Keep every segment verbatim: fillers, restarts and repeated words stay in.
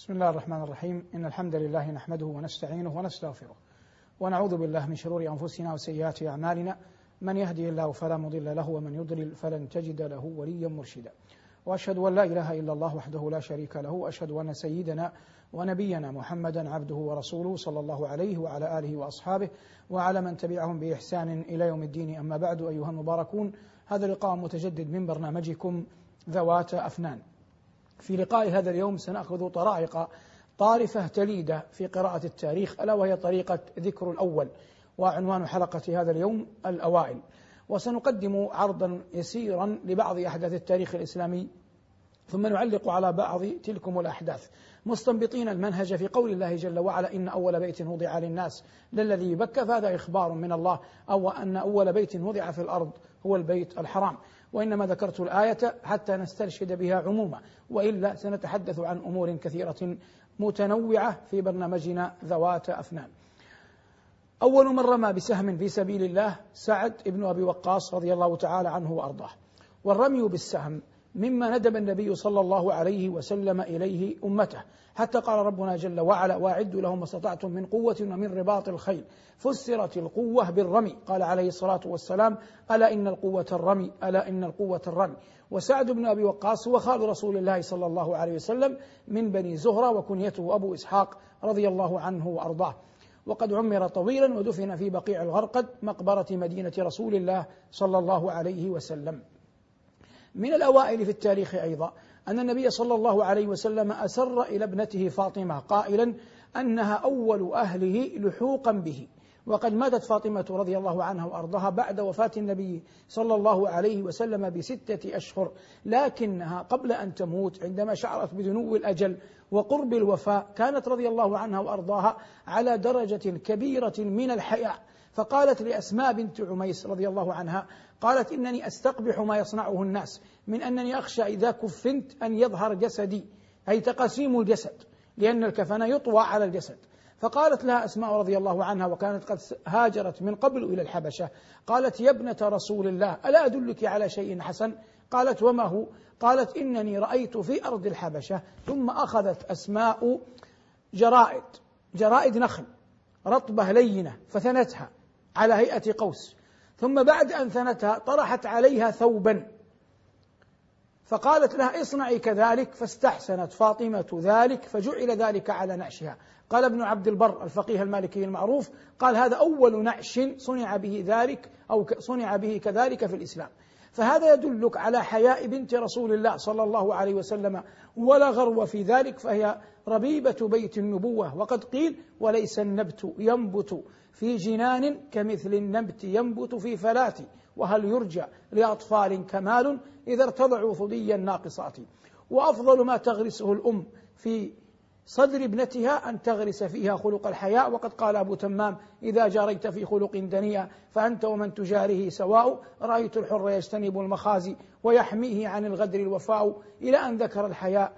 بسم الله الرحمن الرحيم. إن الحمد لله نحمده ونستعينه ونستغفره ونعوذ بالله من شرور أنفسنا وسيئات أعمالنا، من يهده الله فلا مضل له ومن يضلل فلن تجد له وليا مرشدا. وأشهد أن لا إله إلا الله وحده لا شريك له، وأشهد أن سيدنا ونبينا محمدا عبده ورسوله صلى الله عليه وعلى آله وأصحابه وعلى من تبعهم بإحسان إلى يوم الدين. أما بعد، أيها المباركون، هذا لقاء متجدد من برنامجكم ذوات أفنان. في لقاء هذا اليوم سنأخذ طرائق طارفة تليدة في قراءة التاريخ، ألا وهي طريقة ذكر الأول، وعنوان حلقة هذا اليوم الأوائل. وسنقدم عرضا يسيرا لبعض أحداث التاريخ الإسلامي، ثم نعلق على بعض تلكم الأحداث، مستنبطين المنهج في قول الله جل وعلا: إن أول بيت وضع للناس للذي ببكة، فهذا إخبار من الله، أو أن أول بيت وضع في الأرض هو البيت الحرام. وإنما ذكرت الآية حتى نسترشد بها عموما، وإلا سنتحدث عن أمور كثيرة متنوعة في برنامجنا ذوات أفنان. أول من رمى بسهم في سبيل الله سعد بن أبي وقاص رضي الله تعالى عنه وأرضاه. والرمي بالسهم مما ندب النبي صلى الله عليه وسلم إليه أمته، حتى قال ربنا جل وعلا: وأعدوا لهم ما استطعتم من قوة ومن رباط الخيل. فسرت القوة بالرمي، قال عليه الصلاة والسلام: ألا إن القوة الرمي، ألا إن القوة الرمي. وسعد بن أبي وقاص هو خال رسول الله صلى الله عليه وسلم من بني زهرة، وكنيته أبو إسحاق رضي الله عنه وأرضاه. وقد عمر طويلا ودفن في بقيع الغرقد مقبرة مدينة رسول الله صلى الله عليه وسلم. من الأوائل في التاريخ أيضا أن النبي صلى الله عليه وسلم أسر إلى ابنته فاطمة قائلا أنها أول أهله لحوقا به. وقد ماتت فاطمة رضي الله عنها وأرضها بعد وفاة النبي صلى الله عليه وسلم بستة أشهر، لكنها قبل أن تموت عندما شعرت بدنو الأجل وقرب الوفاة كانت رضي الله عنها وأرضاها على درجة كبيرة من الحياء، فقالت لأسماء بنت عميس رضي الله عنها، قالت: إنني أستقبح ما يصنعه الناس من أنني أخشى إذا كفنت أن يظهر جسدي، أي تقاسيم الجسد، لأن الكفن يطوى على الجسد. فقالت لها أسماء رضي الله عنها، وكانت قد هاجرت من قبل إلى الحبشة، قالت: يا ابنة رسول الله، ألا أدلك على شيء حسن؟ قالت: وما هو؟ قالت: إنني رأيت في أرض الحبشة. ثم أخذت أسماء جرائد جرائد نخل رطبة لينة فثنتها على هيئة قوس، ثم بعد أن ثنتها طرحت عليها ثوبا، فقالت لها: اصنعي كذلك، فاستحسنت فاطمة ذلك فجعل ذلك على نعشها. قال ابن عبد البر الفقيه المالكي المعروف، قال: هذا أول نعش صنع به ذلك أو صنع به كذلك في الإسلام. فهذا يدلك على حياء بنت رسول الله صلى الله عليه وسلم، ولا غرو في ذلك، فهي ربيبة بيت النبوة. وقد قيل: وليس النبت ينبت في جنان كمثل النبت ينبت في فلات، وهل يرجى لأطفال كمال إذا ارتضعوا ثدي الناقصات. وأفضل ما تغرسه الأم في صدر ابنتها أن تغرس فيها خلق الحياء. وقد قال أبو تمام: إذا جاريت في خلق دنيا فأنت ومن تجاره سواء، رأيت الحر يجتنب المخازي ويحميه عن الغدر الوفاء، إلى أن ذكر الحياء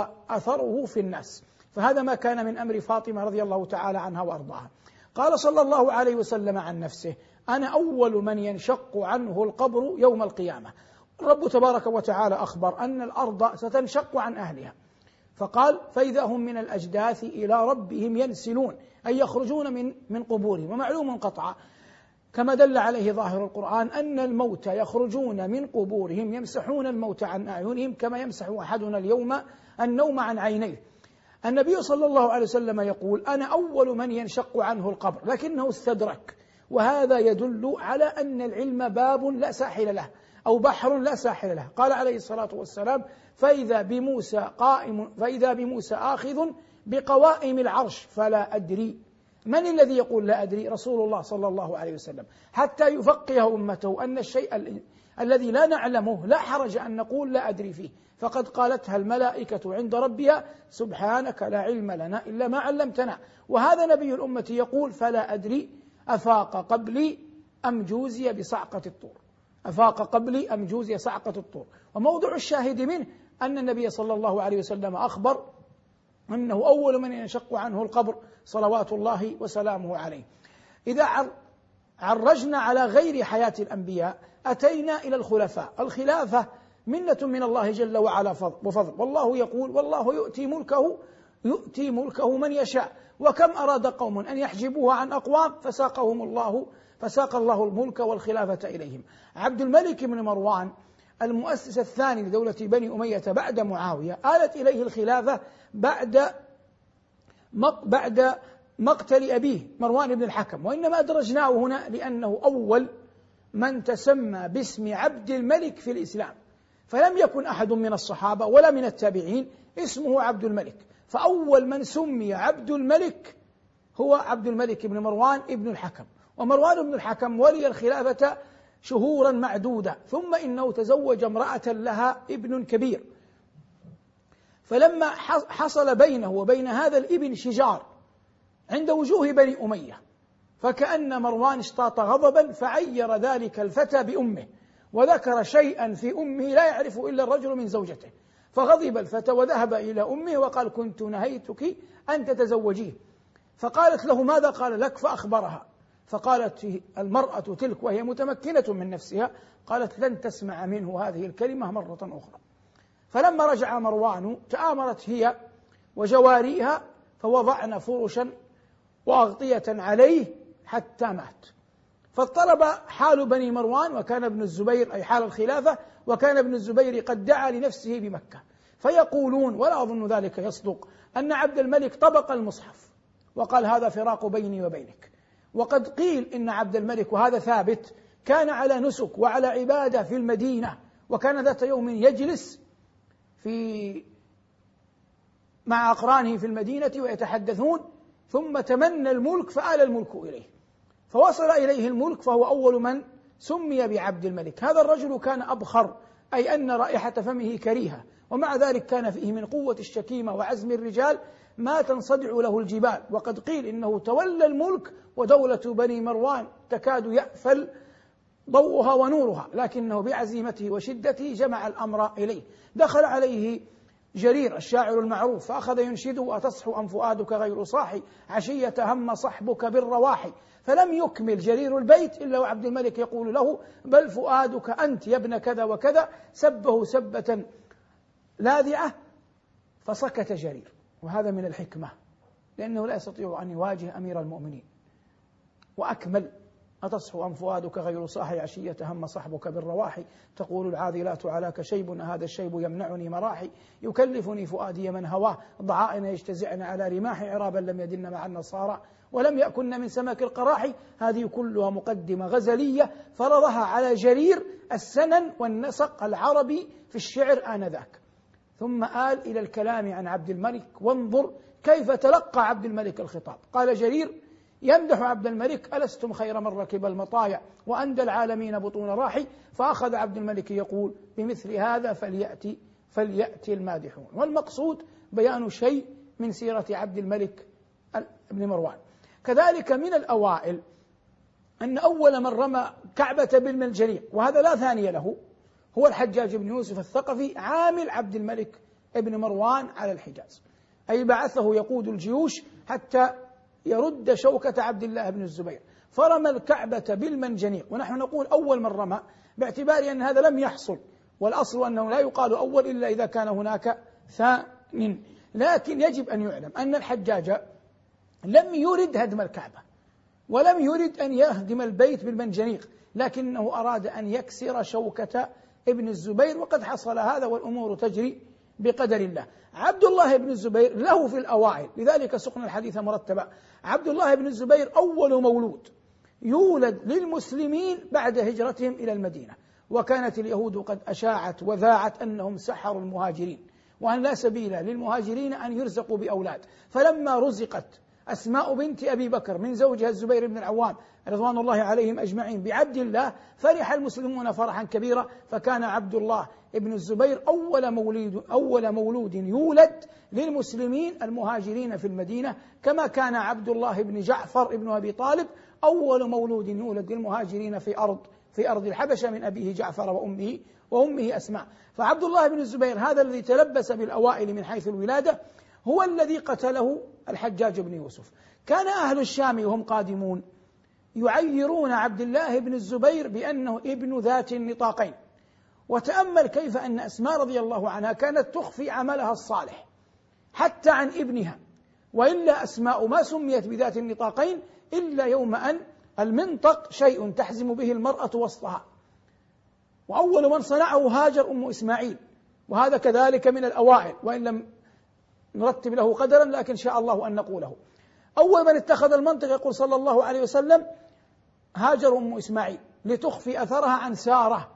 وأثره في الناس. فهذا ما كان من أمر فاطمة رضي الله تعالى عنها وأرضاها. قال صلى الله عليه وسلم عن نفسه: أنا أول من ينشق عنه القبر يوم القيامة. الرب تبارك وتعالى أخبر أن الأرض ستنشق عن أهلها، فقال: فإذا هم من الأجداث إلى ربهم ينسلون، أي يخرجون من من قبورهم. ومعلوم قطعا كما دل عليه ظاهر القرآن أن الموتى يخرجون من قبورهم يمسحون الموت عن أعينهم كما يمسح أحدنا اليوم النوم عن عينيه. النبي صلى الله عليه وسلم يقول: أنا أول من ينشق عنه القبر، لكنه استدرك. وهذا يدل على أن العلم باب لا ساحل له، أو بحر لا ساحل له. قال عليه الصلاة والسلام: فإذا بموسى قائم فإذا بموسى آخذ بقوائم العرش فلا أدري. من الذي يقول لا أدري؟ رسول الله صلى الله عليه وسلم، حتى يفقه أمته أن الشيء ال... الذي لا نعلمه لا حرج أن نقول لا أدري فيه، فقد قالتها الملائكة عند ربها: سبحانك لا علم لنا إلا ما علمتنا. وهذا نبي الأمة يقول: فلا أدري أفاق قبلي أم جوزي بصعقة الطور، أفاق قبلي أم جوزي صعقة الطور. وموضع الشاهد منه أن النبي صلى الله عليه وسلم أخبر أنه أول من ينشق عنه القبر صلوات الله وسلامه عليه. إذا عرجنا على غير حياة الأنبياء أتينا إلى الخلفاء. الخلافة منة من الله جل وعلا وفضل، والله يقول: والله يؤتي ملكه يؤتي ملكه من يشاء، وكم أراد قوم أن يحجبوه عن أقوام فساقهم الله فساق الله الملك والخلافة إليهم. عبد الملك بن مروان المؤسس الثاني لدولة بني أمية بعد معاوية آلت إليه الخلافة بعد بعد مقتل أبيه مروان بن الحكم، وإنما أدرجناه هنا لأنه أول من تسمى باسم عبد الملك في الإسلام، فلم يكن أحد من الصحابة ولا من التابعين اسمه عبد الملك، فأول من سمي عبد الملك هو عبد الملك بن مروان بن الحكم. ومروان بن الحكم ولي الخلافة شهورا معدودة، ثم إنه تزوج امرأة لها ابن كبير، فلما حصل بينه وبين هذا الابن شجار عند وجوه بني أمية، فكأن مروان اشتاط غضبا فعير ذلك الفتى بأمه، وذكر شيئا في أمه لا يعرف إلا الرجل من زوجته، فغضب الفتى وذهب إلى أمه وقال: كنت نهيتك أن تتزوجيه. فقالت له: ماذا قال لك؟ فأخبرها، فقالت المرأة تلك وهي متمكنة من نفسها، قالت: لن تسمع منه هذه الكلمة مرة أخرى. فلما رجع مروان تآمرت هي وجواريها فوضعن فرشا وأغطية عليه حتى مات. فاضطرب حال بني مروان، وكان ابن الزبير أي حال الخلافة، وكان ابن الزبير قد دعا لنفسه بمكة، فيقولون ولا أظن ذلك يصدق أن عبد الملك طبق المصحف وقال: هذا فراق بيني وبينك. وقد قيل إن عبد الملك، وهذا ثابت، كان على نسك وعلى عبادة في المدينة، وكان ذات يوم يجلس في مع أقرانه في المدينة ويتحدثون، ثم تمنى الملك فآل الملك إليه، فوصل إليه الملك، فهو أول من سمي بعبد الملك. هذا الرجل كان أبخر، أي أن رائحة فمه كريهة، ومع ذلك كان فيه من قوة الشكيمة وعزم الرجال ما تنصدع له الجبال. وقد قيل إنه تولى الملك ودولة بني مروان تكاد يأفل ضوءها ونورها، لكنه بعزيمته وشدته جمع الأمر إليه. دخل عليه جرير الشاعر المعروف فأخذ ينشده: أتصحو أم فؤادك غير صاحي، عشية هم صحبك بالرواحي. فلم يكمل جرير البيت إلا وعبد الملك يقول له: بل فؤادك أنت يا ابن كذا وكذا. سبه سبة لاذعة فسكت جرير، وهذا من الحكمة، لأنه لا يستطيع أن يواجه أمير المؤمنين. وأكمل: أتصحو أم فؤادك غير صاحي، عشية هم صحبك بالرواحي، تقول العاذلات علاك شيب، هذا الشيب يمنعني مراحي، يكلفني فؤادي من هواه، ضعائن يجتزعن على رماح، عرابا لم يدن مع النصارى ولم يأكن من سمك القراحي. هذه كلها مقدمة غزلية فرضها على جرير السنن والنسق العربي في الشعر آنذاك، ثم آل إلى الكلام عن عبد الملك. وانظر كيف تلقى عبد الملك الخطاب. قال جرير يمدح عبد الملك: ألستم خير من ركب المطايا وأندى العالمين بطون راحي. فأخذ عبد الملك يقول: بمثل هذا فليأتي فليأتي المادحون. والمقصود بيان شيء من سيرة عبد الملك بن مروان. كذلك من الأوائل أن أول من رمى كعبة بالمنجنيق، وهذا لا ثاني له، هو الحجاج بن يوسف الثقفي عامل عبد الملك بن مروان على الحجاز، أي بعثه يقود الجيوش حتى يرد شوكة عبد الله بن الزبير، فرمى الكعبة بالمنجنيق. ونحن نقول أول من رمى باعتبار أن هذا لم يحصل، والأصل أنه لا يقال أول إلا إذا كان هناك ثانٍ. لكن يجب أن يعلم أن الحجاج لم يرد هدم الكعبة ولم يرد أن يهدم البيت بالمنجنيق، لكنه أراد أن يكسر شوكة ابن الزبير، وقد حصل هذا والأمور تجري بقدر الله. عبد الله بن الزبير له في الأوائل، لذلك سقنا الحديث مرتبا. عبد الله بن الزبير أول مولود يولد للمسلمين بعد هجرتهم إلى المدينة، وكانت اليهود قد أشاعت وذاعت أنهم سحروا المهاجرين، وأن لا سبيل للمهاجرين أن يرزقوا بأولاد. فلما رزقت أسماء بنت أبي بكر من زوجها الزبير بن العوام رضوان الله عليهم أجمعين بعبد الله، فرح المسلمون فرحا كبيرا، فكان عبد الله ابن الزبير أول مولود, أول مولود يولد للمسلمين المهاجرين في المدينة، كما كان عبد الله بن جعفر ابن أبي طالب أول مولود يولد للمهاجرين في أرض في أرض الحبشة من أبيه جعفر وأمه وأمه أسماء. فعبد الله بن الزبير هذا الذي تلبس بالأوائل من حيث الولادة هو الذي قتله الحجاج بن يوسف. كان أهل الشام وهم قادمون يعيرون عبد الله بن الزبير بأنه ابن ذات النطاقين. وتأمل كيف أن أسماء رضي الله عنها كانت تخفي عملها الصالح، حتى عن ابنها، وإلا أسماء ما سميت بذات النطاقين إلا يوم أن المنطق شيء تحزم به المرأة وسطها، وأول من صنعه هاجر أم إسماعيل، وهذا كذلك من الأوائل وإن لم نرتب له قدرا، لكن شاء الله أن نقوله. أول من اتخذ المنطق يقول صلى الله عليه وسلم هاجر أم إسماعيل لتخفي أثرها عن سارة،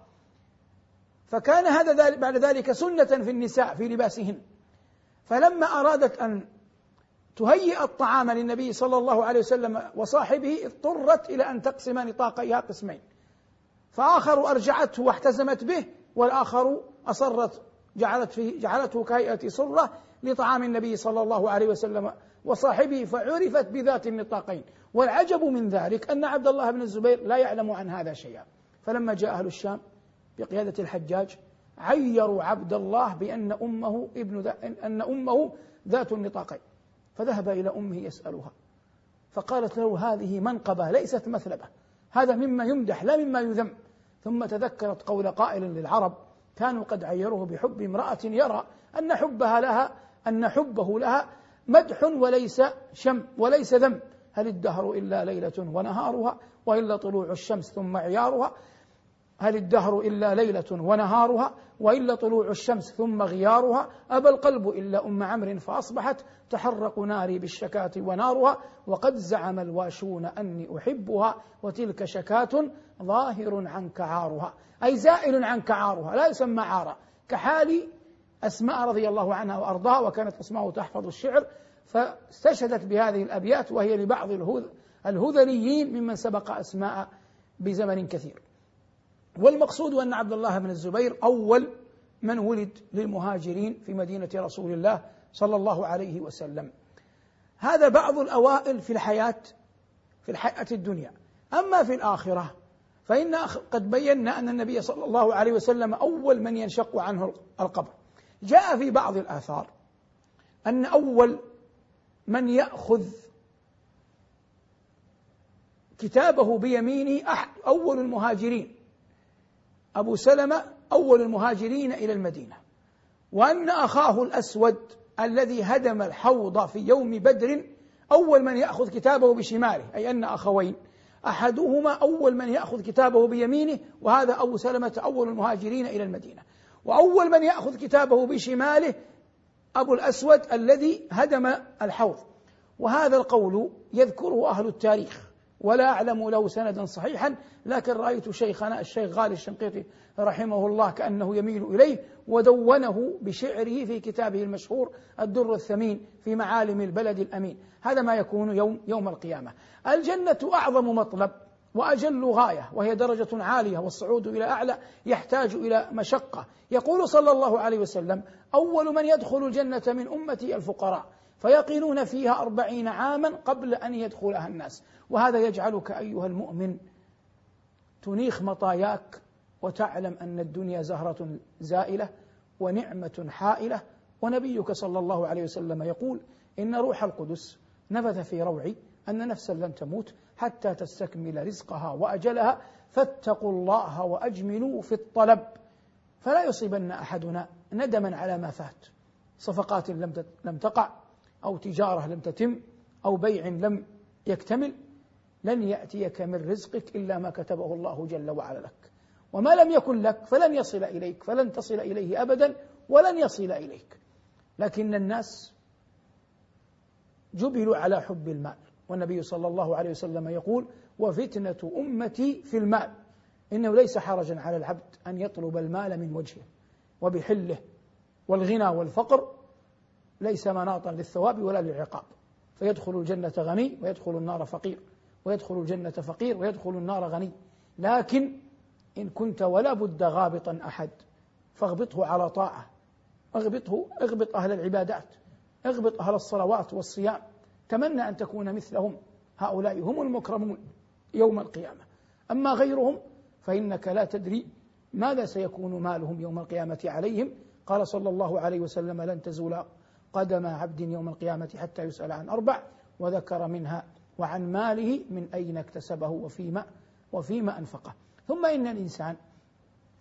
فكان هذا بعد ذلك سنة في النساء في لباسهن. فلما أرادت أن تهيئ الطعام للنبي صلى الله عليه وسلم وصاحبه اضطرت إلى أن تقسم نطاقها قسمين، فآخر أرجعته واحتزمت به، والآخر أصرت جعلت فيه جعلته كهيئة سرة لطعام النبي صلى الله عليه وسلم وصاحبه، فعرفت بذات النطاقين. والعجب من ذلك أن عبد الله بن الزبير لا يعلم عن هذا شيئا. فلما جاء أهل الشام بقيادة الحجاج عيروا عبد الله بأن أمه ابن أن أمه ذات النطاقين، فذهب إلى أمه يسألها، فقالت له هذه منقبة ليست مثلبة، هذا مما يمدح لا مما يذم. ثم تذكرت قول قائل للعرب كانوا قد عيروه بحب امرأة يرى أن حبها لها أن حبه لها مدح وليس شم وليس ذم. هل الدهر إلا ليلة ونهارها وإلا طلوع الشمس ثم عيارها، هل الدهر إلا ليلة ونهارها وإلا طلوع الشمس ثم غيارها، أبى القلب إلا أم عمرو فأصبحت تحرق ناري بالشكاة ونارها، وقد زعم الواشون أني أحبها وتلك شكاة ظاهر عنك عارها، أي زائل عنك عارها لا يسمى عارا، كحال أسماء رضي الله عنها وأرضاها، وكانت أسماء تحفظ الشعر فاستشهدت بهذه الأبيات، وهي لبعض الهذليين ممن سبق أسماء بزمن كثير. والمقصود أن عبد الله بن الزبير أول من ولد للمهاجرين في مدينة رسول الله صلى الله عليه وسلم. هذا بعض الأوائل في الحياة في الحياة الدنيا. أما في الآخرة فإن قد بينا أن النبي صلى الله عليه وسلم أول من ينشق عنه القبر. جاء في بعض الآثار أن أول من يأخذ كتابه بيمينه أول المهاجرين أبو سلمة أول المهاجرين إلى المدينة، وأن أخاه الأسود الذي هدم الحوض في يوم بدر أول من يأخذ كتابه بشماله، أي أن أخوين أحدهما أول من يأخذ كتابه بيمينه، وهذا أبو سلمة أول المهاجرين إلى المدينة، وأول من يأخذ كتابه بشماله أبو الأسود الذي هدم الحوض. وهذا القول يذكره أهل التاريخ ولا أعلم له سندا صحيحا، لكن رأيت شيخنا الشيخ غالي الشنقيطي رحمه الله كأنه يميل إليه ودونه بشعره في كتابه المشهور الدر الثمين في معالم البلد الأمين. هذا ما يكون يوم يوم القيامة. الجنة أعظم مطلب وأجل غاية، وهي درجة عالية، والصعود إلى أعلى يحتاج إلى مشقة. يقول صلى الله عليه وسلم أول من يدخل الجنة من أمتي الفقراء، فيقيلون فيها أربعين عاما قبل أن يدخلها الناس. وهذا يجعلك أيها المؤمن تنيخ مطاياك وتعلم أن الدنيا زهرة زائلة ونعمة حائلة. ونبيك صلى الله عليه وسلم يقول إن روح القدس نفث في روعي أن نفسا لن تموت حتى تستكمل رزقها وأجلها، فاتقوا الله وأجملوا في الطلب، فلا يصيبن أحدنا ندما على ما فات، صفقات لم تقع أو تجارة لم تتم أو بيع لم يكتمل. لن يأتيك من رزقك إلا ما كتبه الله جل وعلا لك، وما لم يكن لك فلن يصل إليك، فلن تصل إليه أبدا ولن يصل إليك. لكن الناس جبلوا على حب المال، والنبي صلى الله عليه وسلم يقول وفتنة أمتي في المال، إنه ليس حرجا على العبد أن يطلب المال من وجهه وبحله، والغنى والفقر ليس مناطا للثواب ولا للعقاب، فيدخل الجنة غني ويدخل النار فقير، ويدخل الجنة فقير ويدخل النار غني. لكن إن كنت ولا بد غابطا أحد فاغبطه على طاعة، اغبطه اغبط أهل العبادات، اغبط أهل الصلوات والصيام، تمنى أن تكون مثلهم، هؤلاء هم المكرمون يوم القيامة. أما غيرهم فإنك لا تدري ماذا سيكون مالهم يوم القيامة عليهم. قال صلى الله عليه وسلم لن تزول قدم عبد يوم القيامة حتى يسأل عن أربع، وذكر منها وعن ماله من أين اكتسبه وفيما وفيما أنفقه. ثم إن الإنسان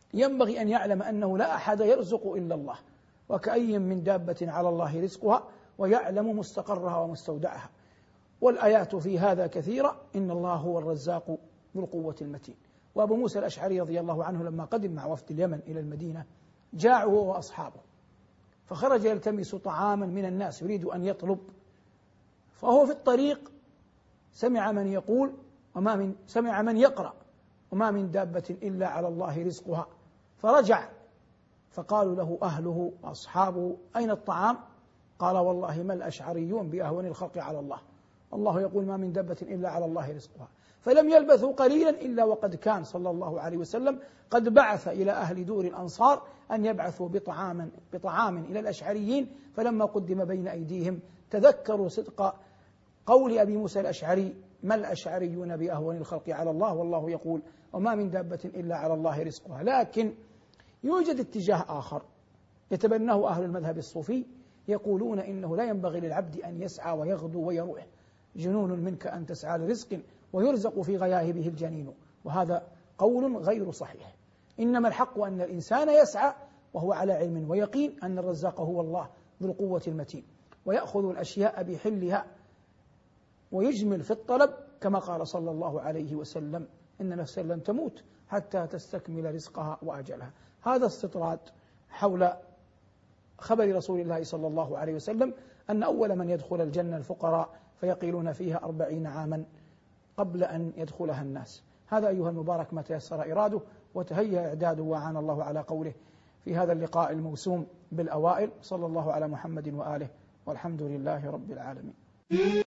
ينبغي أن يعلم أنه لا أحد يرزق إلا الله، وكأي من دابة على الله رزقها ويعلم مستقرها ومستودعها. والآيات في هذا كثيرة. إن الله هو الرزاق ذو القوة المتين. وأبو موسى الأشعري رضي الله عنه لما قدم مع وفد اليمن إلى المدينة جاء هو وأصحابه، فخرج يلتمس طعاما من الناس يريد أن يطلب، فهو في الطريق سمع من يقول وما من سمع من يقرأ وما من دابة إلا على الله رزقها، فرجع فقالوا له أهله وأصحابه أين الطعام؟ قال والله ما الأشعريون بأهون الخلق على الله، الله يقول ما من دابة إلا على الله رزقها. فلم يلبثوا قليلا إلا وقد كان صلى الله عليه وسلم قد بعث إلى أهل دور الأنصار أن يبعثوا بطعام, بطعام إلى الأشعريين، فلما قدم بين أيديهم تذكروا صدق قول أبي موسى الأشعري ما الأشعريون بأهون الخلق على الله، والله يقول وما من دابة إلا على الله رزقها. لكن يوجد اتجاه آخر يتبناه أهل المذهب الصوفي، يقولون إنه لا ينبغي للعبد أن يسعى ويغدو ويروح، جنون منك أن تسعى لرزق ويرزق في غياهبه الجنين، وهذا قول غير صحيح. إنما الحق أن الإنسان يسعى وهو على علم ويقين أن الرزاق هو الله ذو القوة المتين، ويأخذ الأشياء بحلها ويجمل في الطلب، كما قال صلى الله عليه وسلم إن نفسا لن تموت حتى تستكمل رزقها وأجلها. هذا استطراد حول خبر رسول الله صلى الله عليه وسلم أن أول من يدخل الجنة الفقراء فيقيلون فيها أربعين عاما قبل أن يدخلها الناس. هذا أيها المبارك ما تيسر إراده وتهيأ إعداده، وعان الله على قوله في هذا اللقاء الموسوم بالأوائل. صلى الله على محمد وآله، والحمد لله رب العالمين.